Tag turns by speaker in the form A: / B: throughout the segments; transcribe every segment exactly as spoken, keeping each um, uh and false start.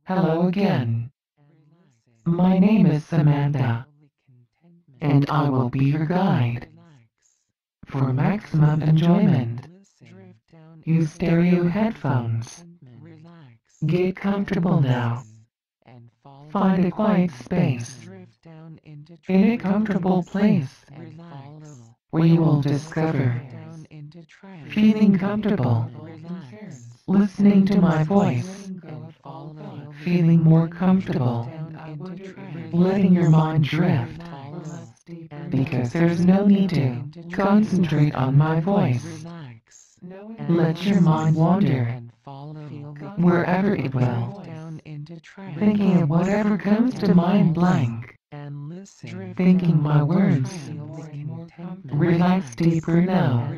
A: Hello again. My name is Samantha, and I will be your guide. For maximum enjoyment, use stereo headphones. Get comfortable now. Find a quiet space in a comfortable place where you will discover feeling comfortable, listening to my voice, feeling more comfortable, letting your mind drift, because there's no need to concentrate on my voice. Let your mind wander wherever it will, thinking of whatever comes to mind blank, thinking my words. Relax deeper now.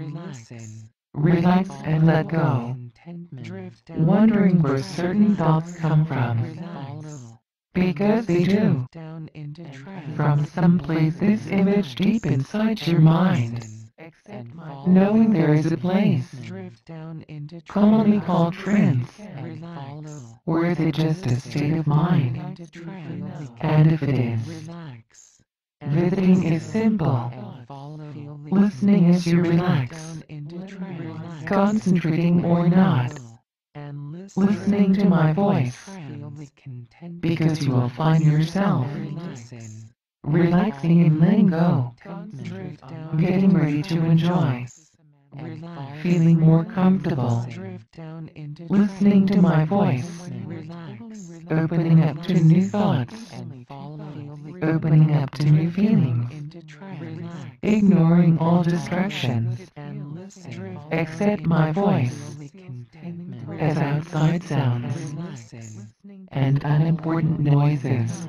A: Relax and let go, wondering where certain thoughts come from. Because they do. From some place this image deep inside your mind. Knowing there is a place, commonly called trance, or is it just a state of mind? And if it is, visiting is simple. Listening as you relax, concentrating or not, listening to my voice, because you will find yourself relaxing and letting go, getting ready to enjoy, feeling more comfortable, listening to my voice, opening up to new thoughts, opening up to new feelings, ignoring all distractions, except my voice, as outside sounds and unimportant noises.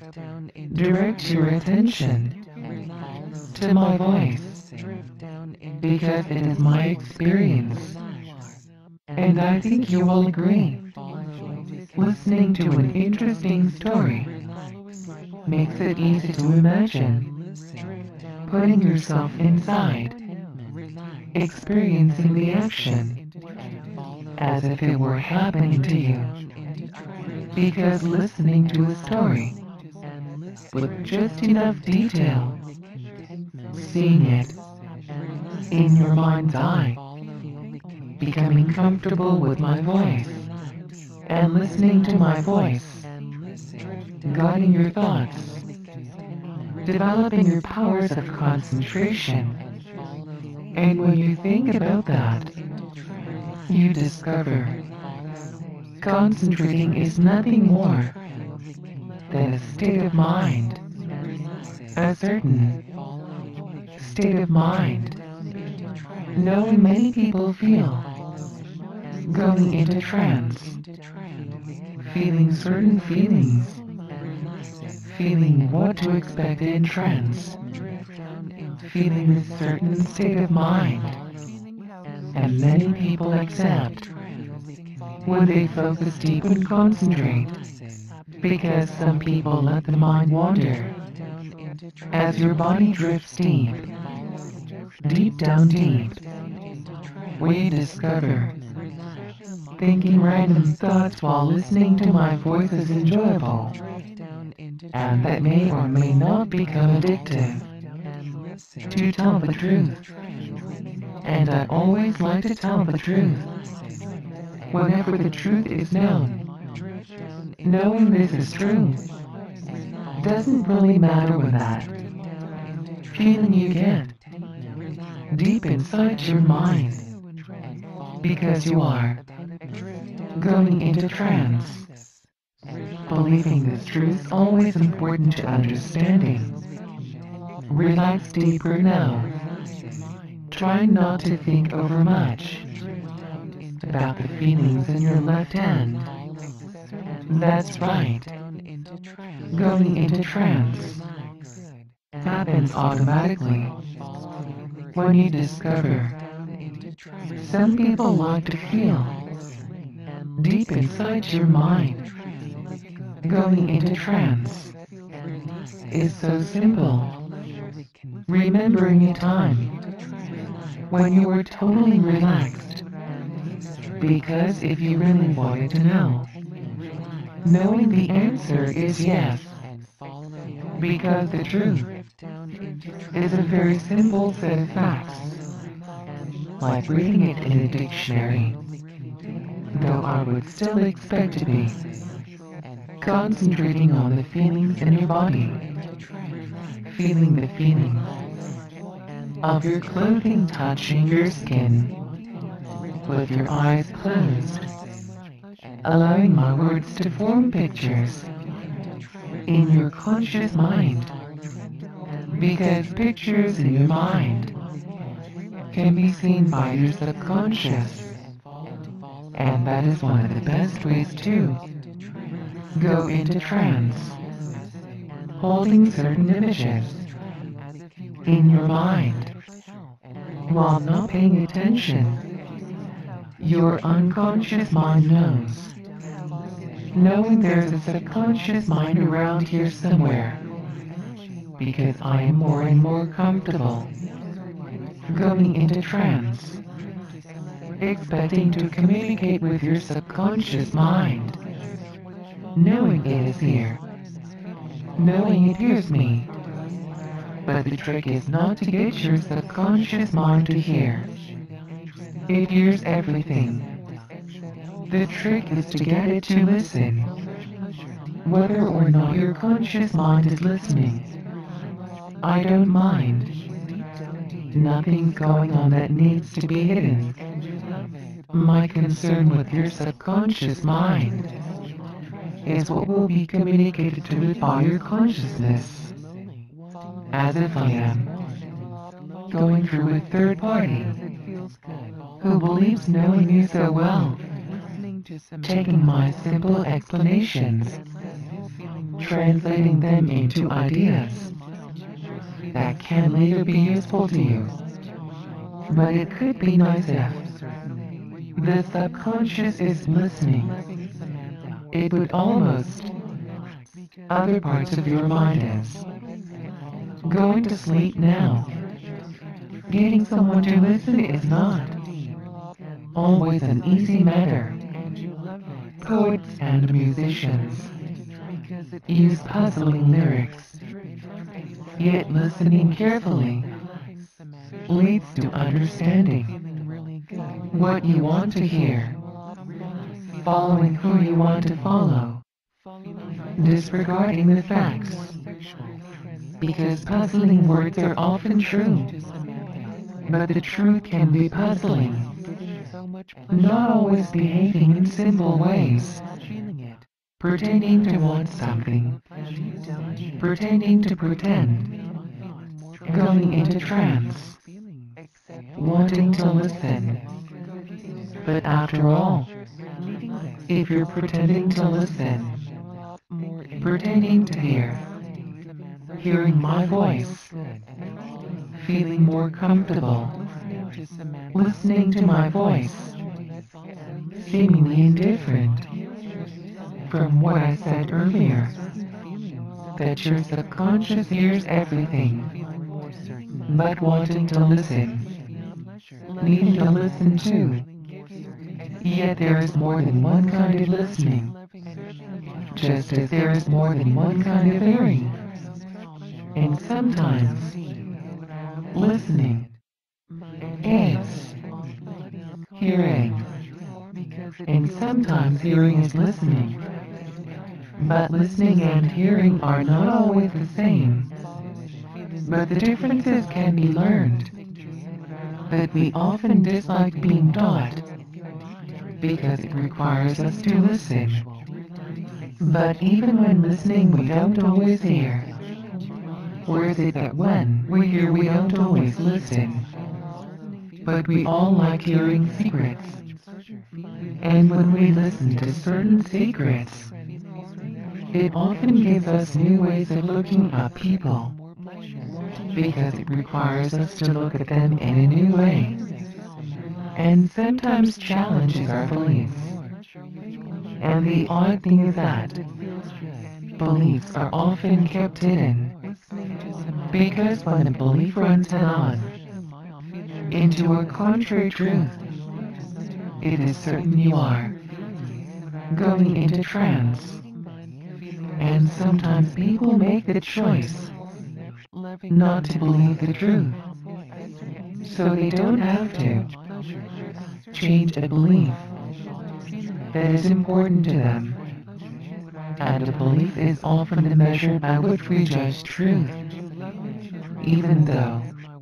A: Direct your attention to my voice, because it is my experience, and I think you will agree. Listening to an interesting story makes it easy to imagine, putting yourself inside, experiencing the action as if it were happening to you. Because listening to a story with just enough detail, seeing it in your mind's eye, becoming comfortable with my voice, and listening to my voice, guiding your thoughts, developing your powers of concentration. And when you think about that, you discover concentrating is nothing more than a state of mind, a certain state of mind, knowing many people feel, going into trance, feeling certain feelings, feeling what to expect in trance, feeling a certain state of mind, and many people accept when they focus deep and concentrate, because some people let the mind wander. As your body drifts deep, deep down deep, we discover thinking random thoughts while listening to my voice is enjoyable, and that may or may not become addictive. To tell the truth, and I always like to tell the truth, whenever the truth is known. Knowing this is true doesn't really matter with that feeling you get deep inside your mind, because you are going into trance. Believing this truth is always important to understanding. Relax deeper now. Try not to think over much about the feelings in your left hand. That's right. Going into trance happens automatically when you discover. Some people like to feel deep inside your mind. Going into trance is so simple. Remembering a time when you were totally relaxed, because if you really wanted to know, knowing the answer is yes, because the truth is a very simple set of facts, like reading it in a dictionary, though I would still expect to be concentrating on the feelings in your body, feeling the feeling of your clothing touching your skin, with your eyes closed, allowing my words to form pictures in your conscious mind, because pictures in your mind can be seen by your subconscious, and that is one of the best ways to go into trance, holding certain images in your mind while not paying attention. Your unconscious mind knows, knowing there's a subconscious mind around here somewhere, because I am more and more comfortable going into trance, expecting to communicate with your subconscious mind, knowing it is here, knowing it hears me. But the trick is not to get your subconscious mind to hear. It hears everything. The trick is to get it to listen, whether or not your conscious mind is listening. I don't mind. Nothing's going on that needs to be hidden. My concern with your subconscious mind is what will be communicated to it by your consciousness. As if I am going through a third party who believes knowing you so well, taking my simple explanations, translating them into ideas that can later be useful to you. But it could be nice if the subconscious is listening. It would almost other parts of your mind is going to sleep now. Getting someone to listen is not always an easy matter. Poets and musicians use puzzling lyrics, yet listening carefully leads to understanding what you want to hear, following who you want to follow, disregarding the facts, because puzzling words are often true, but the truth can be puzzling, not always behaving in simple ways, pretending to want something, pretending to pretend, going into trance, wanting to listen. But after all, if you're pretending to listen, pretending to hear, hearing my voice, feeling more comfortable, listening to my voice, seemingly indifferent from what I said earlier, that your subconscious hears everything, but wanting to listen, needing to listen too. Yet there is more than one kind of listening, just as there is more than one kind of hearing. And sometimes listening is hearing, and sometimes hearing is listening. But listening and hearing are not always the same, but the differences can be learned. But we often dislike being taught, because it requires us to listen. But even when listening we don't always hear. Or is it that when we hear we don't always listen? But we all like hearing secrets. And when we listen to certain secrets, it often gives us new ways of looking at people, because it requires us to look at them in a new way, and sometimes challenges our beliefs. And the odd thing is that beliefs are often kept hidden, because when a belief runs head-on into a contrary truth, it is certain you are going into trance, And sometimes people make the choice not to believe the truth, so they don't have to change a belief that is important to them. And a belief is often the measure by which we judge truth, even though,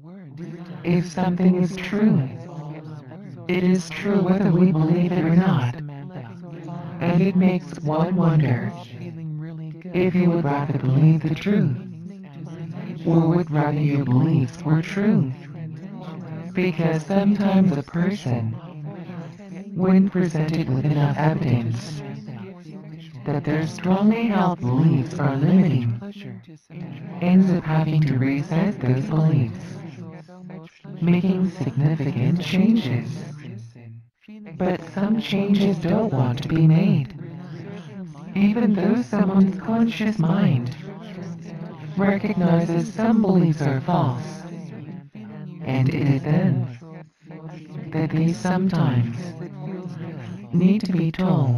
A: if something is true, it is true whether we believe it or not. And it makes one wonder if you would rather believe the truth, or would rather your beliefs were true. Because sometimes a person, when presented with enough evidence that their strongly held beliefs are limiting, ends up having to reset those beliefs, making significant changes. But some changes don't want to be made, even though someone's conscious mind recognizes some beliefs are false. And it is then that they sometimes need to be told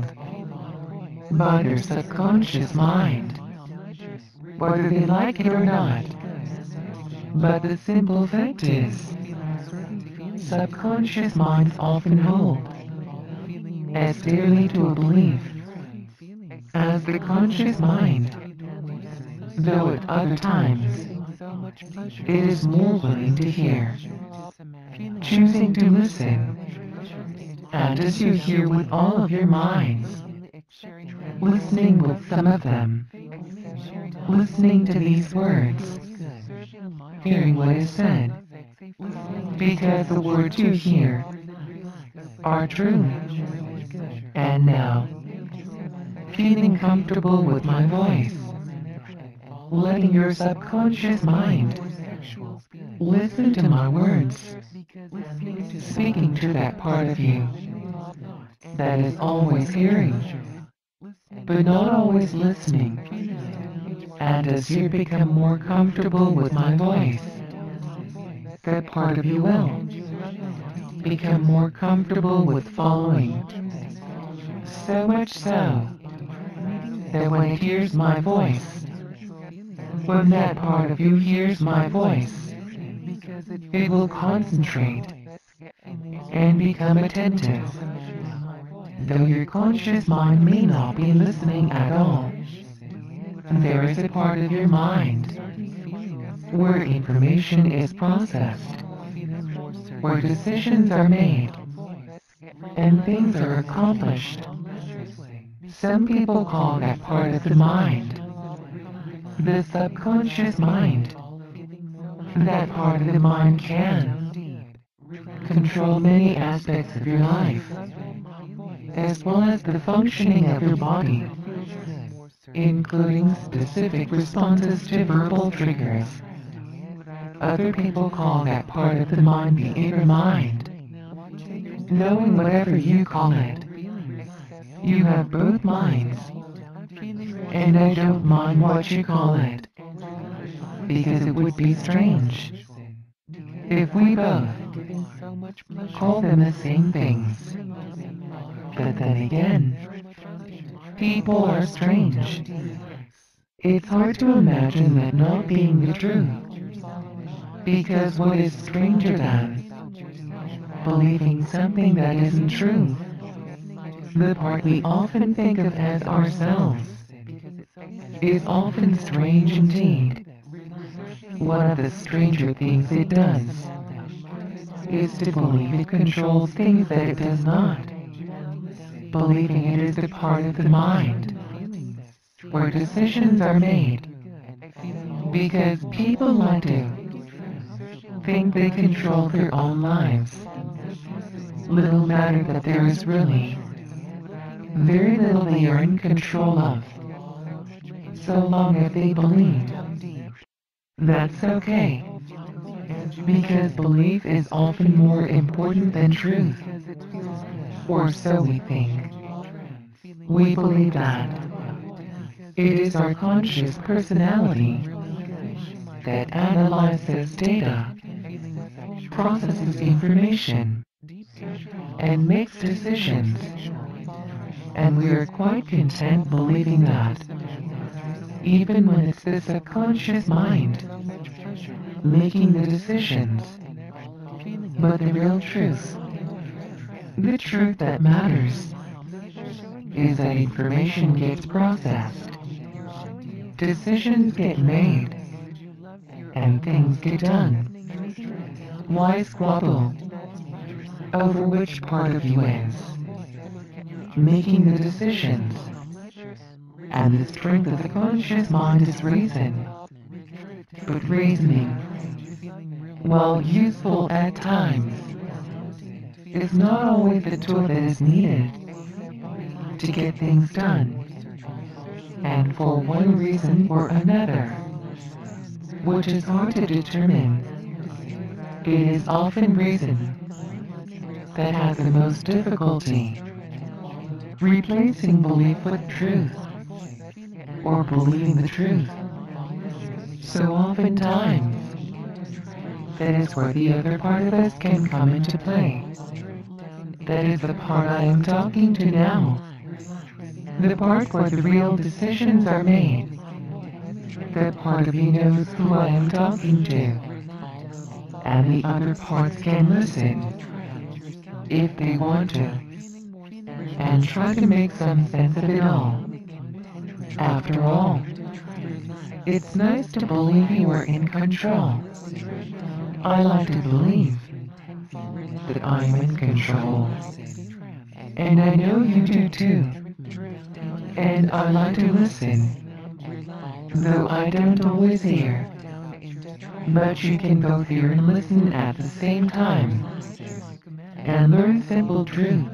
A: by their subconscious mind, whether they like it or not. But the simple fact is, subconscious minds often hold as dearly to a belief as the conscious mind, though at other times it is more willing to hear, choosing to listen. And as you hear with all of your minds, listening with some of them, listening to these words, hearing what is said, because the words you hear are true. And now, feeling comfortable with my voice, letting your subconscious mind listen to my words, speaking to that part of you that is always hearing, but not always listening. And as you become more comfortable with my voice, that part of you will become more comfortable with following. So much so that when it hears my voice, when that part of you hears my voice, it will concentrate and become attentive, though your conscious mind may not be listening at all. There is a part of your mind where information is processed, where decisions are made, and things are accomplished. Some people call that part of the mind the subconscious mind. That part of the mind can control many aspects of your life, as well as the functioning of your body, including specific responses to verbal triggers. Other people call that part of the mind the inner mind. Knowing whatever you call it, you have both minds, and I don't mind what you call it, because it would be strange if we both call them the same things. But then again, people are strange. It's hard to imagine that not being the truth, because what is stranger than believing something that isn't true? The part we often think of as ourselves is often strange indeed. One of the stranger things it does is to believe it controls things that it does not, believing it is the part of the mind where decisions are made, because people like to think they control their own lives. Little matter that there is really very little they are in control of, so long as they believe. That's okay, because belief is often more important than truth, or so we think. We believe that it is our conscious personality that analyzes data, processes information, and makes decisions, and we are quite content believing that. even when it's the subconscious mind making the decisions. But the real truth, the truth that matters, is that information gets processed, decisions get made, and things get done. Why squabble over which part of you is making the decisions? And the strength of the conscious mind is reason. But reasoning, while useful at times, is not always the tool that is needed to get things done. And for one reason or another, which is hard to determine, it is often reason that has the most difficulty replacing belief with truth, or believing the truth. So oftentimes, that is where the other part of us can come into play. That is the part I am talking to now. The part where the real decisions are made. The part of you knows who I am talking to. And the other parts can listen, if they want to, and try to make some sense of it all. After all, it's nice to believe you are in control. I like to believe that I'm in control. And I know you do too. And I like to listen, though I don't always hear. But you can both hear and listen at the same time, and learn simple truths.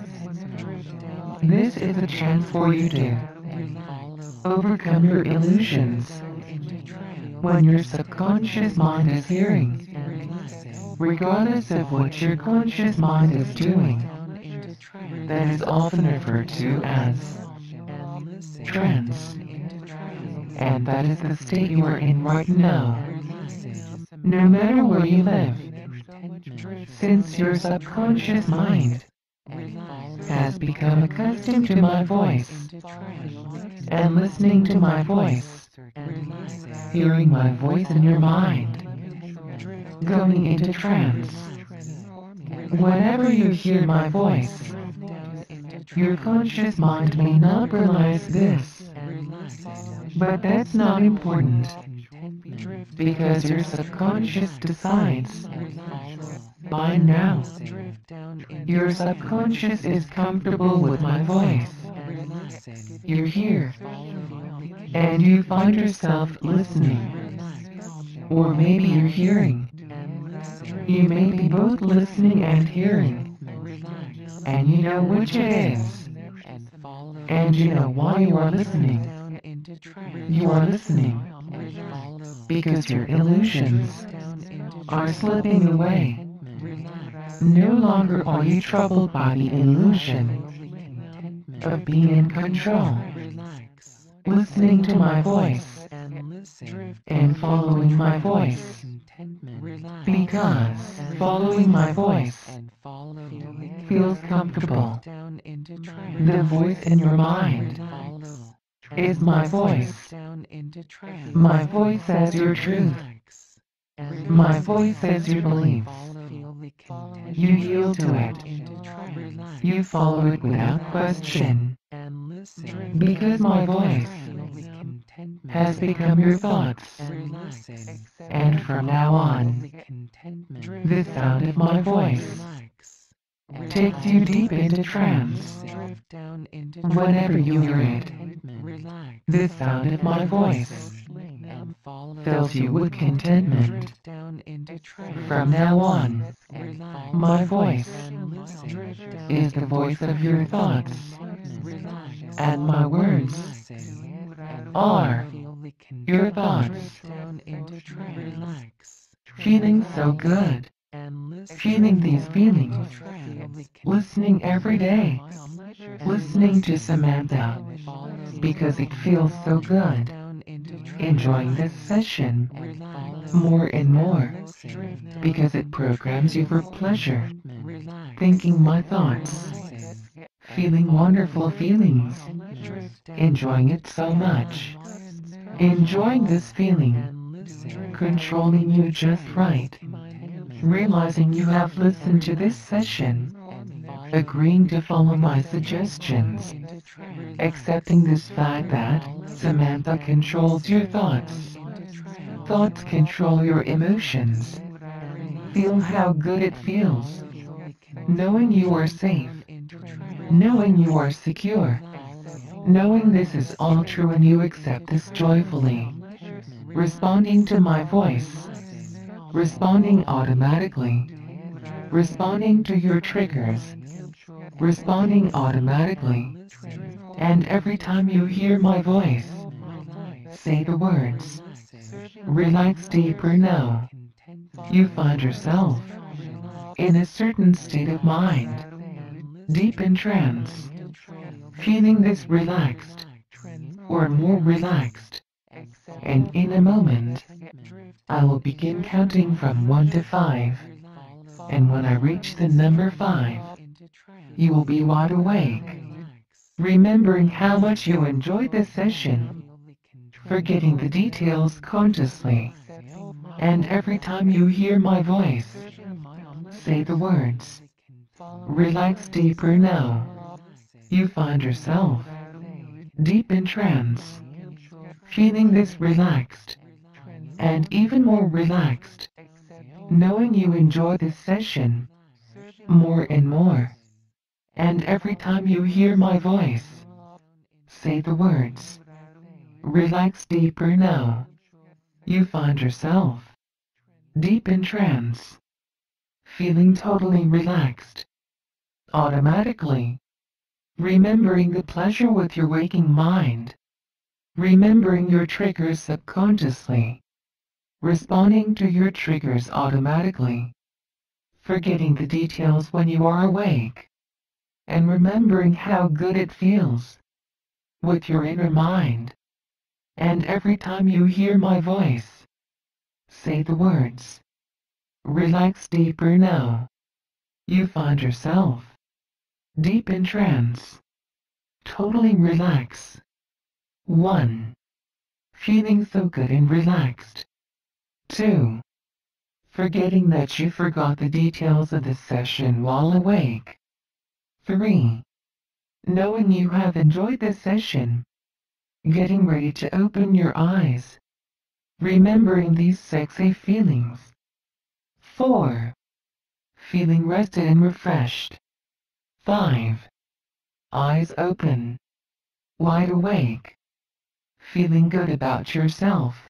A: This is a chance for you to overcome your illusions when your subconscious mind is hearing, regardless of what your conscious mind is doing. That is often referred to as trance, and that is the state you are in right now. No matter where you live, since your subconscious mind has become accustomed to my voice and listening to my voice, hearing my voice in your mind, going into trance. Whenever you hear my voice, your conscious mind may not realize this, but that's not important, because your subconscious decides. By now, your subconscious is comfortable with my voice. You're here, and you find yourself listening, or maybe you're hearing. You may be both listening and hearing, and you know which it is, and you know why you are listening. You are listening because your illusions are slipping away. No longer are you troubled by the illusion of being in control, listening to my voice and following my voice, because following my voice feels comfortable. The voice in your mind is my voice. My voice says your truth. My voice says your beliefs. You yield to it. You follow it without question. Because my voice has become your thoughts. And from now on, the sound of my voice takes you deep into trance. Whenever you hear it, the sound of my voice fills you with contentment. From now on, my voice is the voice of your thoughts, and my words are your thoughts. Feeling so good, feeling these feelings, listening every day, listening to Samantha, because it feels so good, enjoying this session more and more, because it programs you for pleasure, thinking my thoughts, feeling wonderful feelings, enjoying it so much, enjoying this feeling, controlling you just right, realizing you have listened to this session, agreeing to follow my suggestions, accepting this fact that Samantha controls your thoughts. Thoughts control your emotions. Feel how good it feels, knowing you are safe, knowing you are secure, knowing this is all true and you accept this joyfully, responding to my voice, responding automatically, responding to your triggers, responding automatically, and every time you hear my voice, say the words, relax deeper now. You find yourself in a certain state of mind, deep in trance, feeling this relaxed or more relaxed, and in a moment, I will begin counting from one to five, and when I reach the number five, you will be wide awake, remembering how much you enjoyed this session, forgetting the details consciously, and every time you hear my voice, say the words, relax deeper now. You find yourself deep in trance, feeling this relaxed, and even more relaxed, knowing you enjoy this session more and more. And every time you hear my voice, say the words, relax deeper now. You find yourself deep in trance, feeling totally relaxed, automatically, remembering the pleasure with your waking mind, remembering your triggers subconsciously, responding to your triggers automatically, forgetting the details when you are awake, and remembering how good it feels with your inner mind. And every time you hear my voice, say the words, relax deeper now. You find yourself deep in trance, totally relaxed. one. Feeling so good and relaxed. two. Forgetting that you forgot the details of the session while awake. three. Knowing you have enjoyed the session, getting ready to open your eyes, remembering these sexy feelings. four. Feeling rested and refreshed. five. Eyes open, wide awake, feeling good about yourself.